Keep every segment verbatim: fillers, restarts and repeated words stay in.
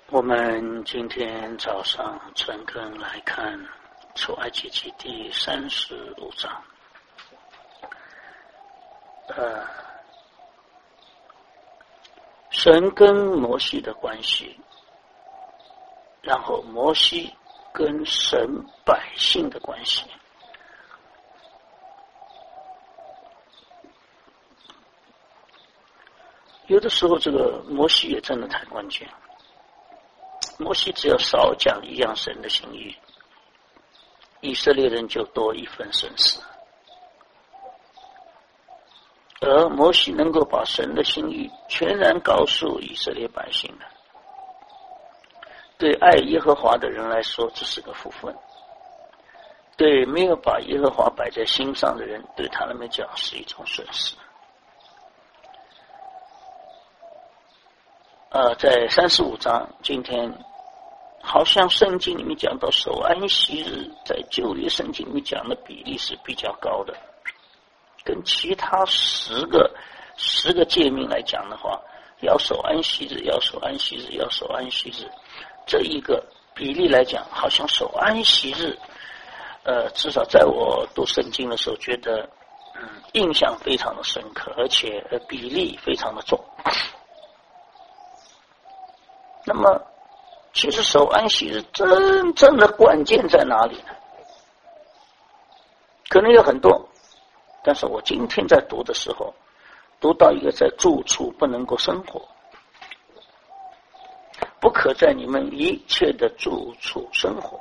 我们今天早上陈根来看出埃及记第三十五章，呃，神跟摩西的关系，然后摩西跟神百姓的关系。有的时候这个摩西也真的太关键，摩西只要少讲一样神的心意，以色列人就多一分损失。而摩西能够把神的心意全然告诉以色列百姓的，对爱耶和华的人来说这是个福分，对没有把耶和华摆在心上的人，对他们讲是一种损失。呃，在三十五章，今天好像圣经里面讲到守安息日，在旧约圣经里面讲的比例是比较高的，跟其他十个十个诫命来讲的话，要守安息日，要守安息日，要守安息日，这一个比例来讲，好像守安息日，呃，至少在我读圣经的时候，觉得嗯印象非常的深刻，而且呃比例非常的重。那么其实守安息日真正的关键在哪里呢？可能有很多，但是我今天在读的时候，读到一个在住处不能够生活，不可在你们一切的住处生活。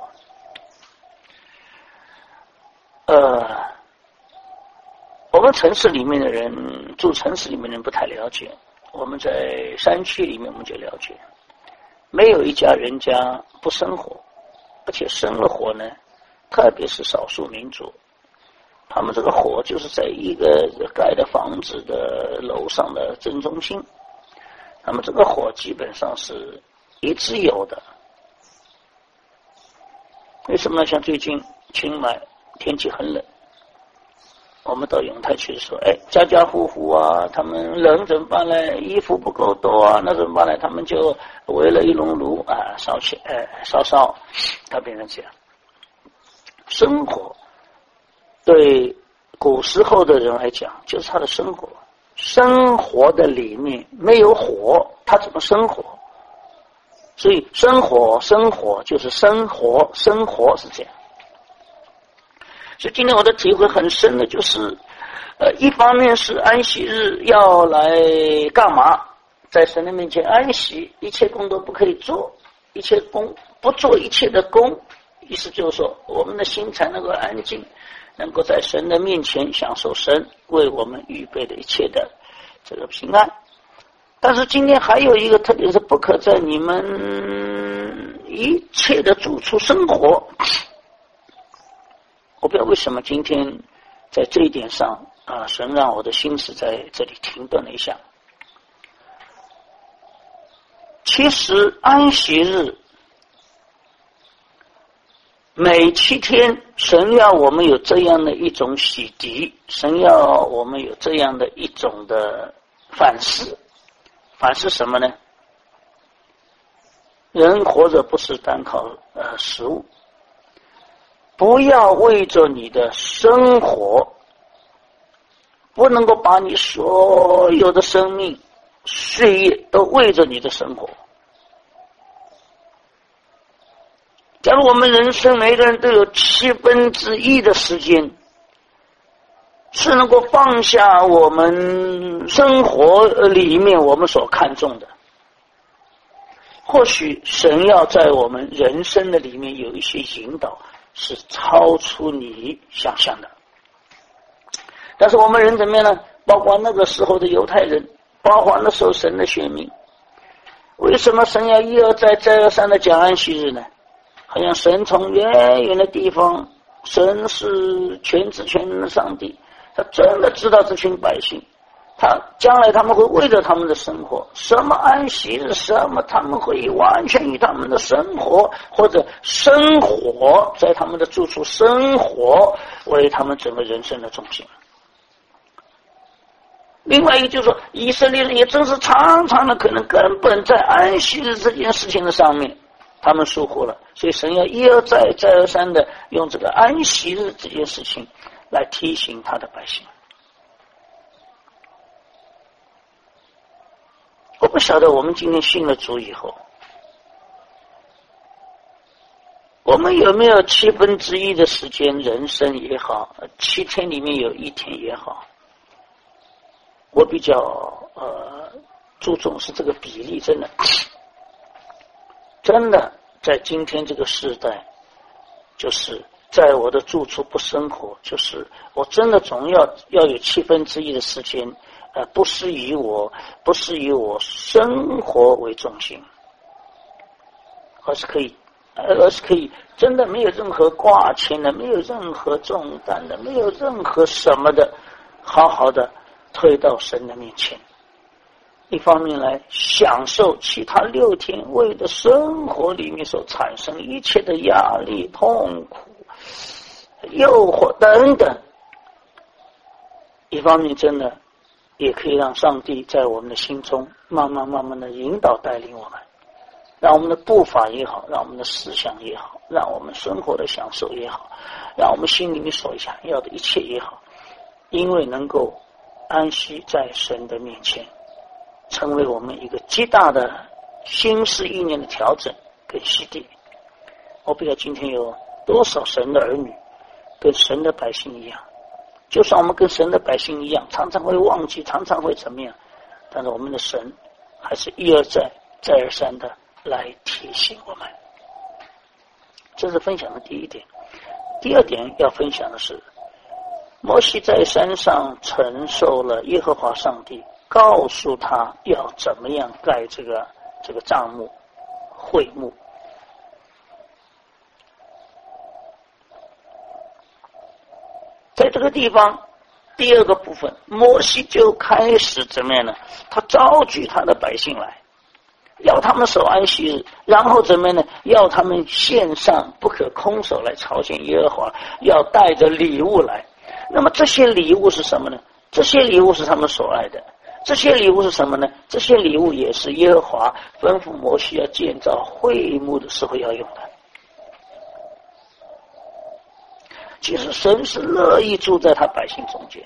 呃，我们城市里面的人，住城市里面的人不太了解，我们在山区里面我们就了解。没有一家人家不生火，而且生了火呢，特别是少数民族，他们这个火就是在一个盖的房子的楼上的正中心，那么这个火基本上是一直有的。为什么呢？像最近清迈天气很冷，我们到永泰去的时候，哎，家家户户啊，他们冷怎么办呢？衣服不够多啊，那怎么办呢？他们就围了一笼炉啊，烧起，哎，烧烧，他变成这样。生活对古时候的人来讲，就是他的生活。生活的里面没有火，他怎么生活？所以生活，生活就是生活，生活是这样。所以今天我的体会很深的就是，呃，一方面是安息日要来干嘛？在神的面前安息，一切工都不可以做，一切工不做一切的工，意思就是说，我们的心才能够安静，能够在神的面前享受神为我们预备的一切的这个平安。但是今天还有一个特点是，不可在你们一切的住处生活。我不知道为什么今天在这一点上啊，神让我的心思在这里停顿了一下。其实安息日每七天，神要我们有这样的一种洗涤，神要我们有这样的一种的反思。反思什么呢？人活着不是单靠呃食物，不要为着你的生活，不能够把你所有的生命岁月都为着你的生活。假如我们人生每个人都有七分之一的时间是能够放下我们生活里面我们所看重的，或许神要在我们人生的里面有一些引导是超出你想象的。但是我们人怎么样呢？包括那个时候的犹太人，包括那时候神的选民，为什么神要一而再再而三的讲安息日呢？好像神从远远的地方，神是全知全能的上帝，他真的知道这群百姓，他将来他们会为了他们的生活，什么安息日，什么他们会完全以他们的生活或者生活在他们的住处生活为他们整个人生的中心。 另外一个就是说，以色列人也正是常常的可能根本在安息日这件事情的上面，他们疏忽了，所以神要一而再再而三的用这个安息日这件事情来提醒他的百姓。我不晓得我们今天信了主以后，我们有没有七分之一的时间，人生也好，七天里面有一天也好，我比较呃注重是这个比例，真的，真的在今天这个时代，就是在我的住处不生活，就是我真的总要要有七分之一的时间，呃，不是以我不是以我生活为中心，而是可以。而是可以真的没有任何挂牵的，没有任何重担的，没有任何什么的，好好的推到神的面前。一方面来享受其他六天为的生活里面所产生一切的压力、痛苦、诱惑等等。一方面真的也可以让上帝在我们的心中慢慢慢慢的引导带领我们。让我们的步伐也好，让我们的思想也好，让我们生活的享受也好，让我们心里面所想要的一切也好，因为能够安息在神的面前，成为我们一个极大的心思意念的调整跟洗涤。我不知道今天有多少神的儿女跟神的百姓一样，就算我们跟神的百姓一样，常常会忘记，常常会怎么样，但是我们的神还是一而再再而三的来提醒我们。这是分享的第一点。第二点要分享的是，摩西在山上承受了耶和华上帝告诉他要怎么样盖这个这个帐幕会幕。在这个地方第二个部分，摩西就开始怎么样呢？他召集他的百姓来，要他们守安息日，然后怎么样呢？要他们献上，不可空手来朝见耶和华，要带着礼物来。那么这些礼物是什么呢？这些礼物是他们所爱的。这些礼物是什么呢？这些礼物也是耶和华吩咐摩西要建造会幕的时候要用的。其实神是乐意住在他百姓中间，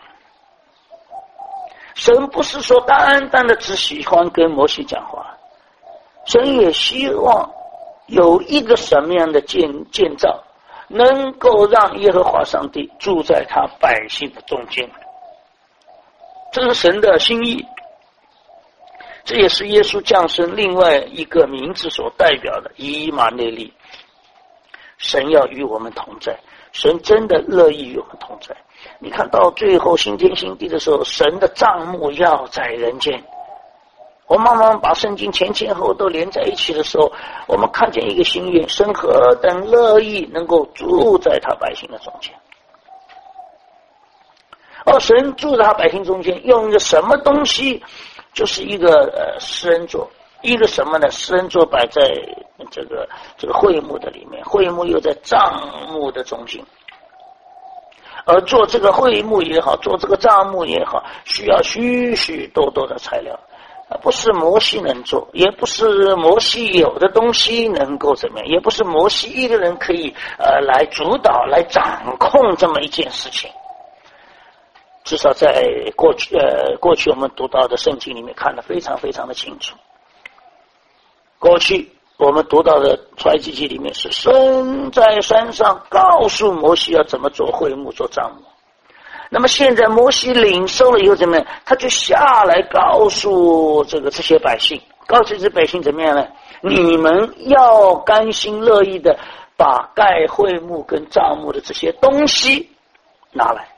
神不是说单单的只喜欢跟摩西讲话，神也希望有一个什么样的建建造，能够让耶和华上帝住在他百姓的中间。这是神的心意，这也是耶稣降生另外一个名字所代表的以马内利。神要与我们同在，神真的乐意与我们同在。你看到最后新天新地的时候，神的帐幕要在人间。我慢慢把圣经前前后都连在一起的时候，我们看见一个心愿，神何等乐意能够住在他百姓的中间。而神住在他百姓中间，用一个什么东西？就是一个呃施恩座，一个什么呢？施恩座摆在这个这个会幕的里面，会幕又在帐幕的中心。而做这个会幕也好，做这个帐幕也好，需要许许多多的材料，不是摩西能做，也不是摩西有的东西能够怎么样，也不是摩西一个人可以呃来主导、来掌控这么一件事情。至少在过去呃过去我们读到的圣经里面看得非常非常的清楚。过去我们读到的出埃及记里面是神在山上告诉摩西要怎么做会幕、做帐幕。那么现在摩西领受了以后怎么样？他就下来告诉这个这些百姓，告诉这些百姓怎么样呢？你们要甘心乐意的把盖会幕跟帐幕的这些东西拿来。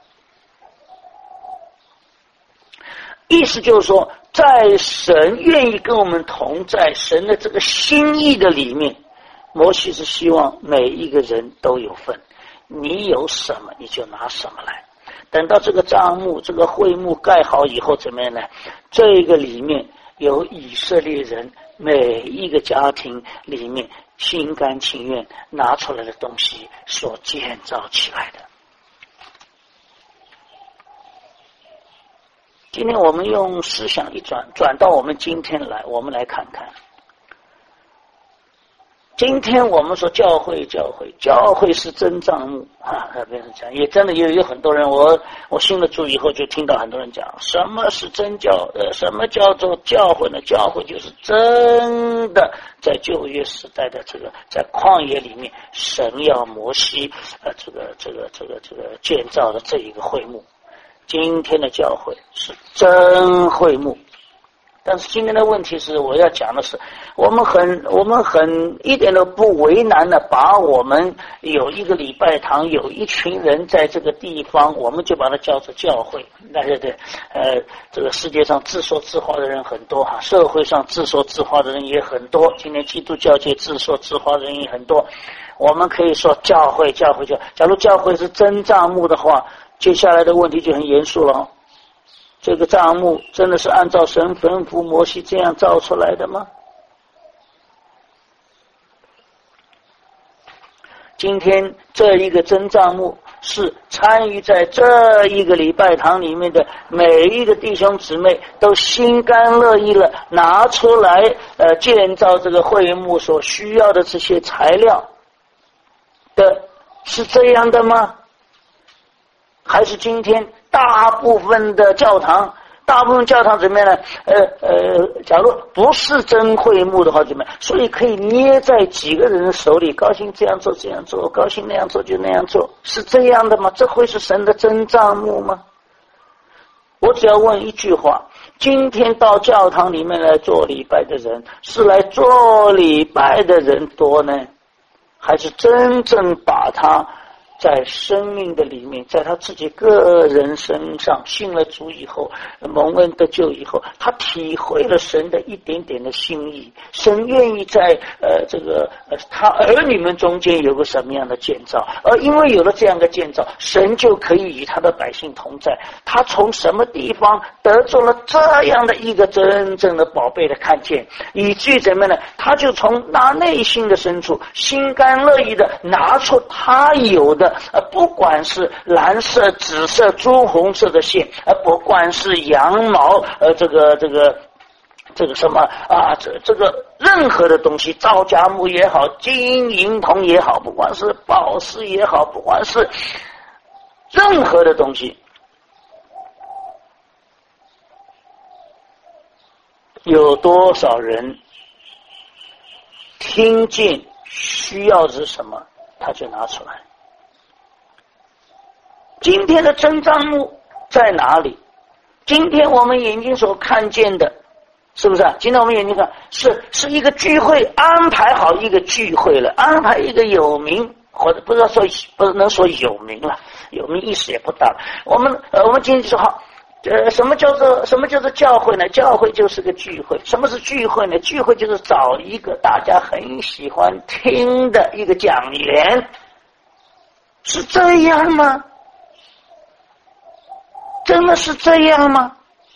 意思就是说，在神愿意跟我们同在，神的这个心意的里面，摩西是希望每一个人都有份，你有什么你就拿什么来。等到这个帐幕、这个会幕盖好以后怎么样呢？这个里面有以色列人每一个家庭里面心甘情愿拿出来的东西所建造起来的。 今天我们用思想一转，转到我们今天来，我们来看看。今天我们说教会，教会，教会是真账目啊！别人讲，也真的有有很多人，我我信了主以后，就听到很多人讲，什么是真教？呃，什么叫做教会呢？教会就是真的在旧约时代的这个在旷野里面，神要摩西呃这个这个这个这个建造的这一个会幕。今天的教会是真会幕。但是今天的问题是，我要讲的是，我们很我们很一点都不为难的，把我们有一个礼拜堂，有一群人在这个地方，我们就把它叫做教会。对对对，呃，这个世界上自说自话的人很多哈，社会上自说自话的人也很多，今天基督教界自说自话的人也很多。我们可以说教会，教会教，假如教会是真账目的话，接下来的问题就很严肃了哦。这个账目真的是按照神吩咐摩西这样造出来的吗？今天这一个真账目是参与在这一个礼拜堂里面的每一个弟兄姊妹都心甘乐意了拿出来呃建造这个会幕所需要的这些材料的，是这样的吗？还是今天大部分的教堂，大部分教堂怎么样呢？呃呃，假如不是真会幕的话，怎么样？所以可以捏在几个人手里，高兴这样做这样做，高兴那样做就那样做，是这样的吗？这会是神的真账目吗？我只要问一句话：今天到教堂里面来做礼拜的人，是来做礼拜的人多呢，还是真正把他在生命的里面，在他自己个人身上信了主以后，蒙恩得救以后，他体会了神的一点点的心意，神愿意在呃这个呃他儿女们中间有个什么样的建造，而因为有了这样的建造，神就可以与他的百姓同在。他从什么地方得着了这样的一个真正的宝贝的看见，以至于怎么呢？他就从那内心的深处心甘乐意的拿出他有的呃，不管是蓝色、紫色、朱红色的线，呃，不管是羊毛，呃，这个这个这个什么啊，这这个任何的东西，皂荚木也好，金银铜也好，不管是宝石也好，不管是任何的东西，有多少人听见需要是什么，他就拿出来。今天的真账目在哪里？今天我们眼睛所看见的，是不是啊？今天我们眼睛看是是一个聚会，安排好一个聚会了，安排一个有名，或者不知道说不能说有名了，有名意思也不大了。我们呃，我们今天说好，呃，什么叫做什么叫做教会呢？教会就是个聚会。什么是聚会呢？聚会就是找一个大家很喜欢听的一个讲员，是这样吗？真的是这样吗？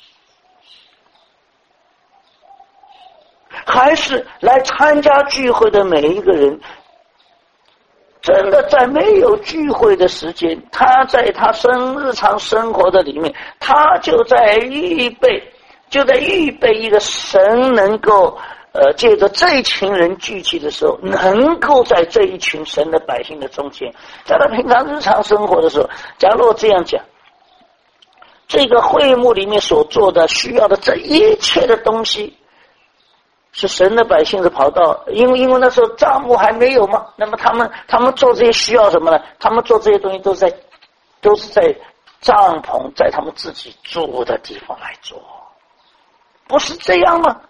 还是来参加聚会的每一个人，真的在没有聚会的时间，他在他生日常生活的里面，他就在预备，就在预备一个神能够呃，借着这一群人聚集的时候，能够在这一群神的百姓的中间，在他平常日常生活的时候，假如我这样讲，这个会幕里面所做的需要的这一切的东西，是神的百姓是跑到，因为因为那时候帐幕还没有嘛，那么他们他们做这些需要什么呢？他们做这些东西都在都是在帐篷，在他们自己住的地方来做，不是这样吗？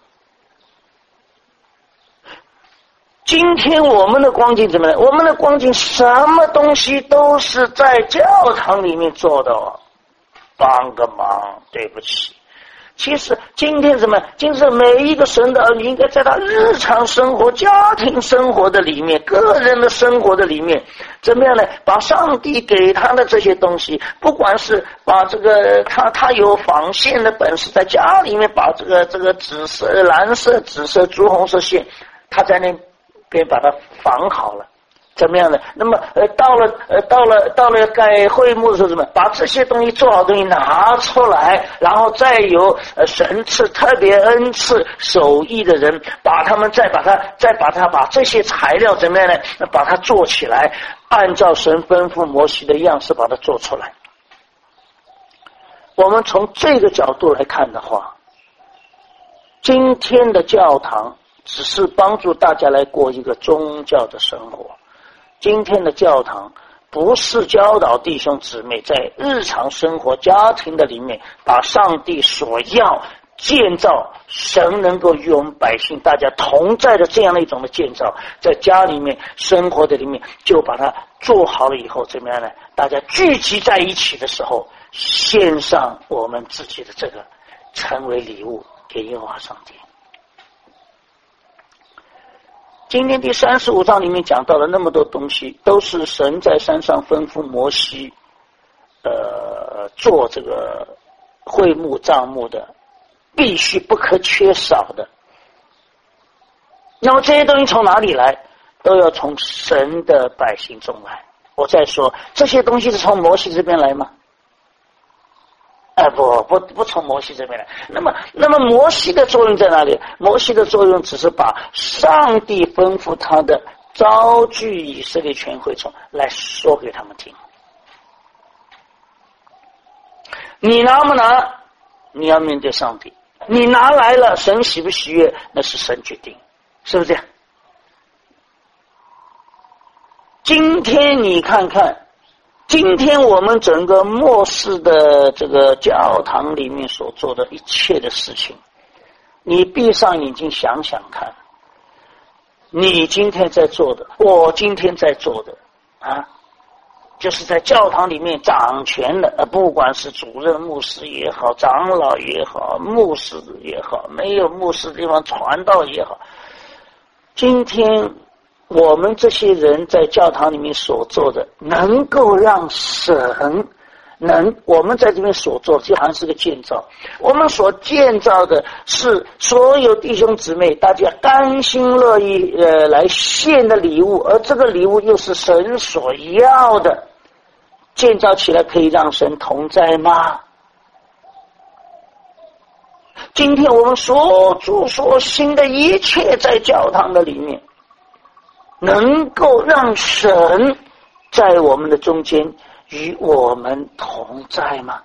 今天我们的光景怎么样？我们的光景什么东西都是在教堂里面做的哦。帮个忙，对不起。其实今天什么？今天每一个神的儿女应该在他日常生活、家庭生活的里面、个人的生活的里面，怎么样呢？把上帝给他的这些东西，不管是把这个他他有纺线的本事，在家里面把这个这个紫色、蓝色、紫色、朱红色线，他在那边把它纺好了。 怎么样的？那么呃，到了呃，到了到了盖会幕的时候，怎么把这些东西做好东西拿出来，然后再由呃神赐特别恩赐手艺的人，把他们再把它再把它把这些材料怎么样呢？把它做起来，按照神吩咐摩西的样式把它做出来。我们从这个角度来看的话，今天的教堂只是帮助大家来过一个宗教的生活。今天的教堂不是教导弟兄姊妹在日常生活家庭的里面把上帝所要建造神能够与我们百姓大家同在的这样的一种的建造，在家里面生活的里面就把它做好了以后怎么样呢？大家聚集在一起的时候，献上我们自己的这个成为礼物给耶和华上帝。今天第三十五章里面讲到了那么多东西，都是神在山上吩咐摩西呃，做这个会幕帐幕的必须不可缺少的。那么这些东西从哪里来？都要从神的百姓中来。我再说，这些东西是从摩西这边来吗？哎，不不不从摩西这边来。那么那么摩西的作用在哪里？摩西的作用只是把上帝吩咐他的招聚以色列全会众来说给他们听。你拿不拿？你要面对上帝。你拿来了，神喜不喜悦？那是神决定，是不是这样？今天你看看，今天我们整个末世的这个教堂里面所做的一切的事情，你闭上眼睛想想看，你今天在做的，我今天在做的啊，就是在教堂里面掌权的，不管是主任牧师也好，长老也好，牧师也好，没有牧师的地方传道也好，今天我们这些人在教堂里面所做的，能够让神能，我们在这边所做就好像是个建造，我们所建造的是所有弟兄姊妹大家甘心乐意呃来献的礼物，而这个礼物又是神所要的，建造起来可以让神同在吗？今天我们所做所行的一切在教堂的里面，能够让神在我们的中间与我们同在吗？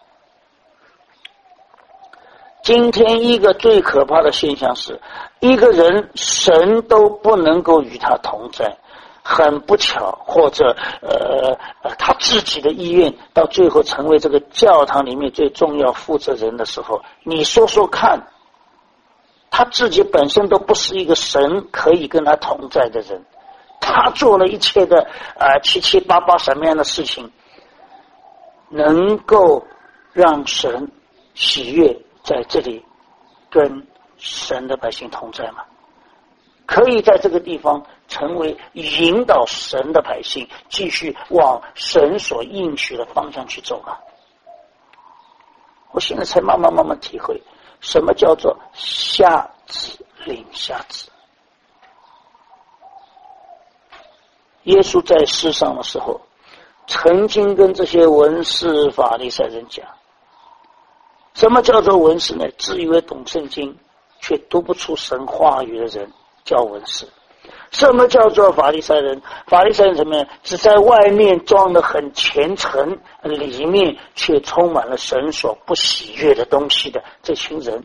今天一个最可怕的现象是，一个人神都不能够与他同在，很不巧，或者呃呃他自己的意愿到最后成为这个教堂里面最重要负责人的时候，你说说看，他自己本身都不是一个神可以跟他同在的人，他做了一切的呃七七八八什么样的事情，能够让神喜悦在这里跟神的百姓同在吗？可以在这个地方成为引导神的百姓继续往神所应许的方向去走吗？我现在才慢慢慢慢体会什么叫做下旨领下旨。耶稣在世上的时候曾经跟这些文士法利赛人讲，什么叫做文士呢？自以为懂圣经却读不出神话语的人叫文士。什么叫做法利赛人？法利赛人什么？只在外面装得很虔诚，里面却充满了神所不喜悦的东西的这群人。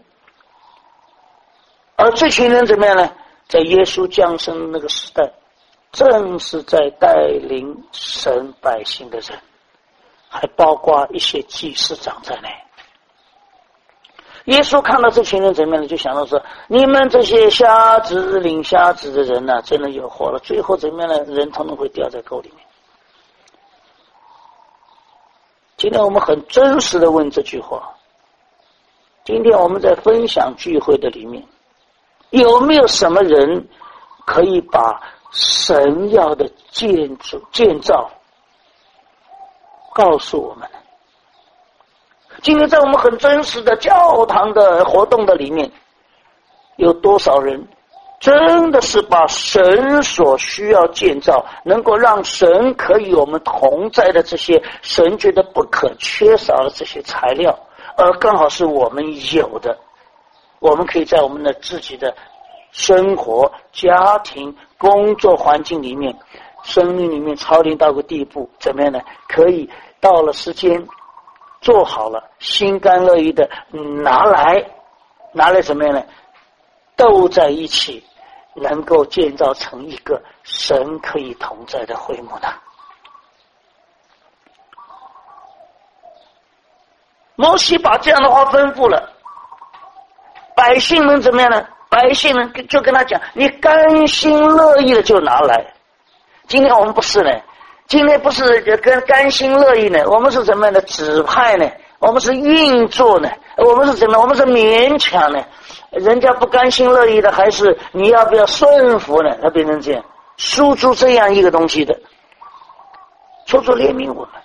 而这群人怎么样呢？在耶稣降生的那个时代，正是在带领神百姓的人，还包括一些祭司长在内。耶稣看到这群人怎么样呢？就想到说，你们这些瞎子领瞎子的人呢、啊，真的有祸了。最后怎么样呢？人统统会掉在沟里面。今天我们很真实的问这句话，今天我们在分享聚会的里面，有没有什么人可以把神要的建筑建造告诉我们呢？今天在我们很真实的教堂的活动的里面，有多少人真的是把神所需要建造，能够让神可以我们同在的这些神觉得不可缺少的这些材料，而刚好是我们有的，我们可以在我们的自己的生活、家庭、工作环境里面，生命里面操练到个地步，怎么样呢？可以到了时间做好了，心甘乐意的拿来拿来怎么样呢？斗在一起，能够建造成一个神可以同在的会幕呢？摩西把这样的话吩咐了，百姓们怎么样呢？百姓们就跟他讲，你甘心乐意的就拿来。今天我们不是呢，今天不是跟甘心乐意呢，我们是怎么样的指派呢？我们是运作呢，我们是怎么样？我们是勉强呢。人家不甘心乐意的，还是你要不要顺服呢？它变成这样，输出这样一个东西的，求主怜悯我们。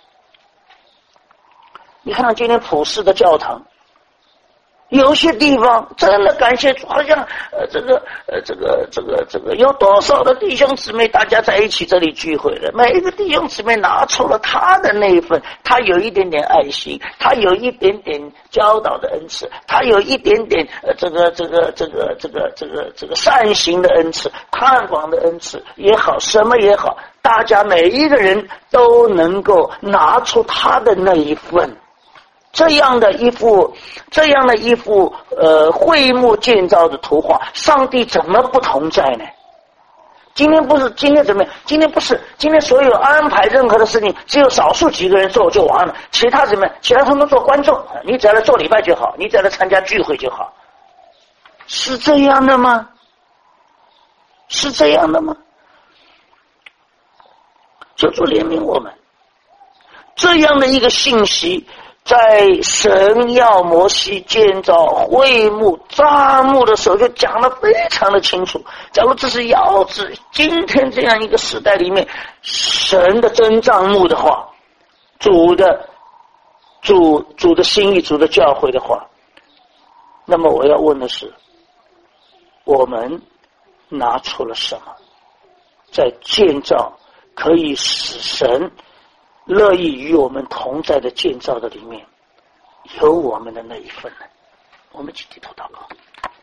你看到今天普世的教堂，有些地方真的感谢主，好像呃这个呃这个这个这个有多少的弟兄姊妹大家在一起这里聚会了，每一个弟兄姊妹拿出了他的那一份，他有一点点爱心，他有一点点教导的恩赐，他有一点点呃这个这个这个这个这个这个善行的恩赐，探访的恩赐也好，什么也好，大家每一个人都能够拿出他的那一份。这样的一幅这样的一幅呃会幕建造的图画，上帝怎么不同在呢？今天不是今天怎么样？今天不是今天所有安排任何的事情，只有少数几个人做就完了，其他怎么样？其他他们做观众，你只要来做礼拜就好，你只要来参加聚会就好，是这样的吗？是这样的吗？求主怜悯我们，这样的一个信息。在神要摩西建造会幕帐幕的时候就讲得非常的清楚。假如这是要指今天这样一个时代里面神的真帐幕的话，主的主主的心意，主的教诲的话，那么我要问的是，我们拿出了什么在建造可以使神乐意与我们同在的建造的里面，有我们的那一份呢？我们一起低头祷告。